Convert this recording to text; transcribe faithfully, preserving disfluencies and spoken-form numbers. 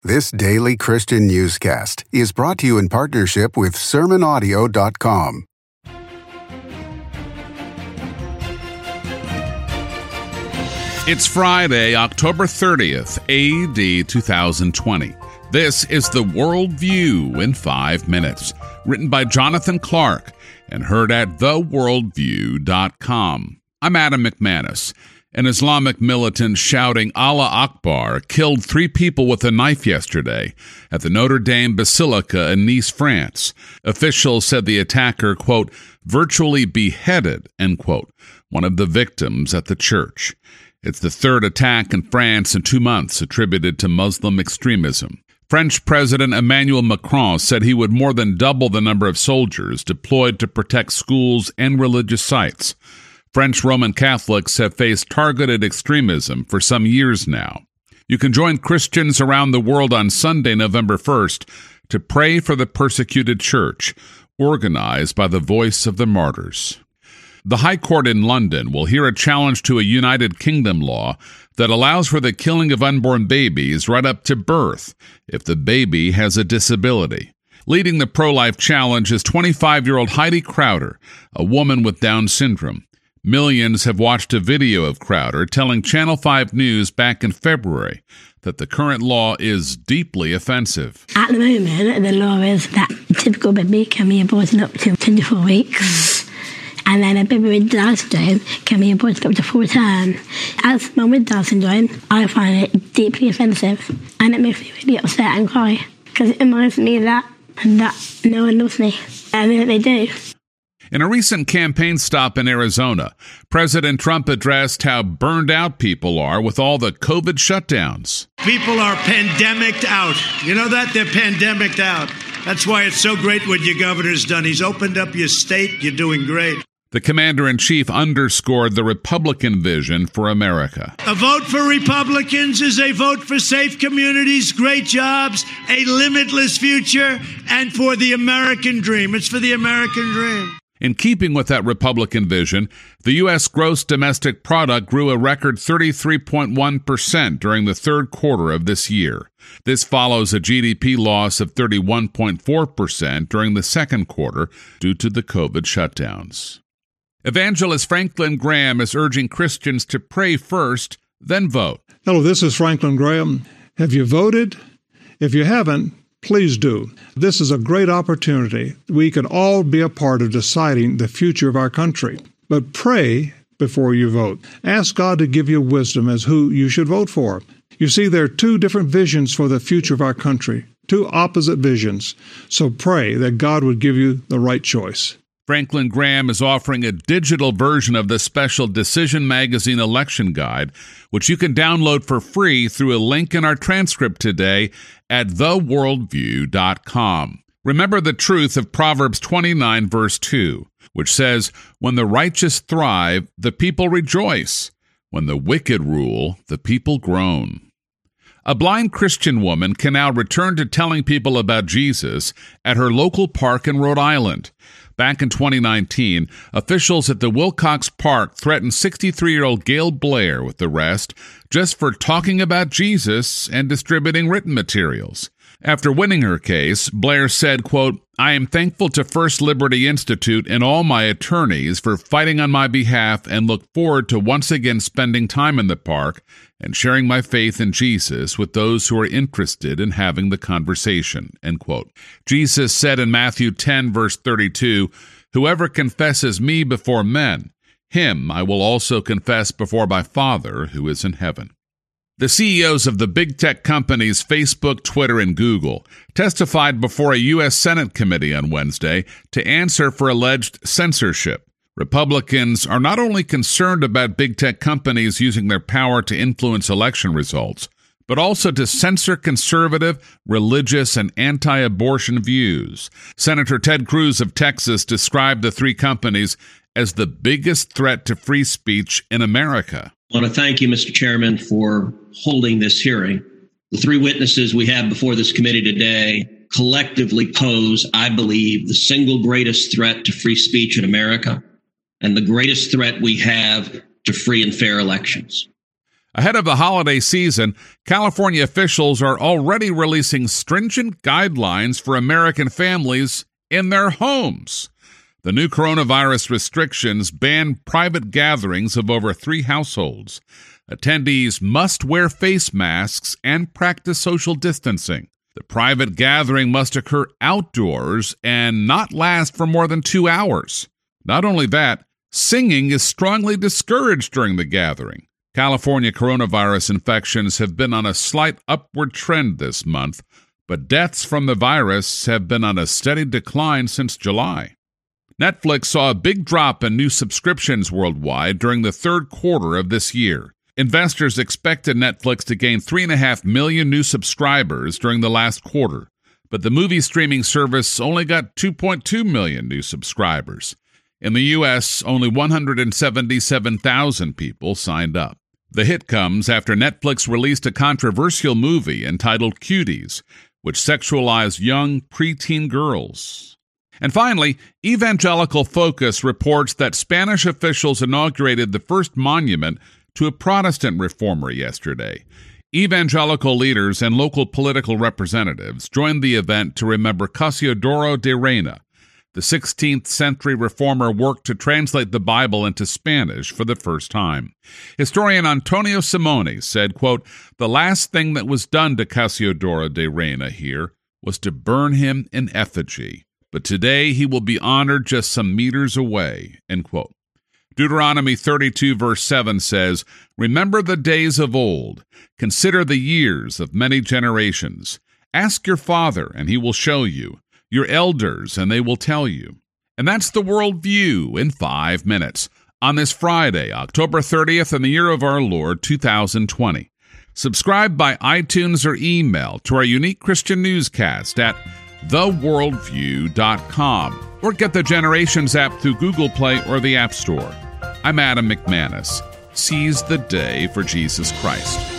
This daily Christian newscast is brought to you in partnership with sermon audio dot com. It's Friday, October thirtieth, A D two thousand twenty. This is The Worldview in five minutes, written by Jonathan Clark and heard at the worldview dot com. I'm Adam McManus. An Islamic militant shouting Allah Akbar killed three people with a knife yesterday at the Notre Dame Basilica in Nice, France. Officials said the attacker, quote, virtually beheaded, end quote, one of the victims at the church. It's the third attack in France in two months attributed to Muslim extremism. French President Emmanuel Macron said he would more than double the number of soldiers deployed to protect schools and religious sites. French Roman Catholics have faced targeted extremism for some years now. You can join Christians around the world on Sunday, November first, to pray for the persecuted church, organized by the Voice of the Martyrs. The High Court in London will hear a challenge to a United Kingdom law that allows for the killing of unborn babies right up to birth if the baby has a disability. Leading the pro-life challenge is twenty-five-year-old Heidi Crowder, a woman with Down syndrome. Millions have watched a video of Crowder telling Channel five News back in February that the current law is deeply offensive. At the moment, the law is that a typical baby can be aborted up to twenty-four weeks, and then a baby with Down syndrome can be aborted up to full term. As someone with Down syndrome, I find it deeply offensive, and it makes me really upset and cry, because it reminds me of that, and that no one loves me, and that they do. In a recent campaign stop in Arizona, President Trump addressed how burned out people are with all the COVID shutdowns. People are pandemicked out. You know that? They're pandemicked out. That's why it's so great what your governor's done. He's opened up your state. You're doing great. The commander-in-chief underscored the Republican vision for America. A vote for Republicans is a vote for safe communities, great jobs, a limitless future, and for the American dream. It's for the American dream. In keeping with that Republican vision, the U S gross domestic product grew a record thirty-three point one percent during the third quarter of this year. This follows a G D P loss of thirty-one point four percent during the second quarter due to the COVID shutdowns. Evangelist Franklin Graham is urging Christians to pray first, then vote. Hello, this is Franklin Graham. Have you voted? If you haven't, please do. This is a great opportunity. We can all be a part of deciding the future of our country. But pray before you vote. Ask God to give you wisdom as who you should vote for. You see, there are two different visions for the future of our country, two opposite visions. So pray that God would give you the right choice. Franklin Graham is offering a digital version of the special Decision Magazine election guide, which you can download for free through a link in our transcript today at the worldview dot com. Remember the truth of Proverbs twenty-nine, verse two, which says, when the righteous thrive, the people rejoice. When the wicked rule, the people groan. A blind Christian woman can now return to telling people about Jesus at her local park in Rhode Island. Back in twenty nineteen, officials at the Wilcox Park threatened sixty-three-year-old Gail Blair with arrest just for talking about Jesus and distributing written materials. After winning her case, Blair said, quote, I am thankful to First Liberty Institute and all my attorneys for fighting on my behalf and look forward to once again spending time in the park and sharing my faith in Jesus with those who are interested in having the conversation, end quote. Jesus said in Matthew ten, verse thirty-two, whoever confesses me before men, him I will also confess before my Father who is in heaven. The C E Os of the big tech companies Facebook, Twitter, and Google testified before a U S Senate committee on Wednesday to answer for alleged censorship. Republicans are not only concerned about big tech companies using their power to influence election results, but also to censor conservative, religious, and anti-abortion views. Senator Ted Cruz of Texas described the three companies as the biggest threat to free speech in America. I want to thank you, Mister Chairman, for holding this hearing. The three witnesses we have before this committee today collectively pose, I believe, the single greatest threat to free speech in America and the greatest threat we have to free and fair elections. Ahead of the holiday season, California officials are already releasing stringent guidelines for American families in their homes. The new coronavirus restrictions ban private gatherings of over three households. Attendees must wear face masks and practice social distancing. The private gathering must occur outdoors and not last for more than two hours. Not only that, singing is strongly discouraged during the gathering. California coronavirus infections have been on a slight upward trend this month, but deaths from the virus have been on a steady decline since July. Netflix saw a big drop in new subscriptions worldwide during the third quarter of this year. Investors expected Netflix to gain three point five million new subscribers during the last quarter, but the movie streaming service only got two point two million new subscribers. In the U S, only one hundred seventy-seven thousand people signed up. The hit comes after Netflix released a controversial movie entitled Cuties, which sexualized young preteen girls. And finally, Evangelical Focus reports that Spanish officials inaugurated the first monument to a Protestant reformer yesterday. Evangelical leaders and local political representatives joined the event to remember Casiodoro de Reina. The sixteenth century reformer worked to translate the Bible into Spanish for the first time. Historian Antonio Simone said, quote, "The last thing that was done to Casiodoro de Reina here was to burn him in effigy. But today he will be honored just some meters away," end quote. Deuteronomy thirty-two verse seven says, "Remember the days of old. Consider the years of many generations. Ask your father, and he will show you. Your elders, and they will tell you." And that's the World View in five minutes on this Friday, October thirtieth, in the year of our Lord, two thousand twenty. Subscribe by iTunes or email to our unique Christian newscast at the worldview dot com or get the Generations app through Google Play or the App Store. I'm Adam McManus. Seize the day for Jesus Christ.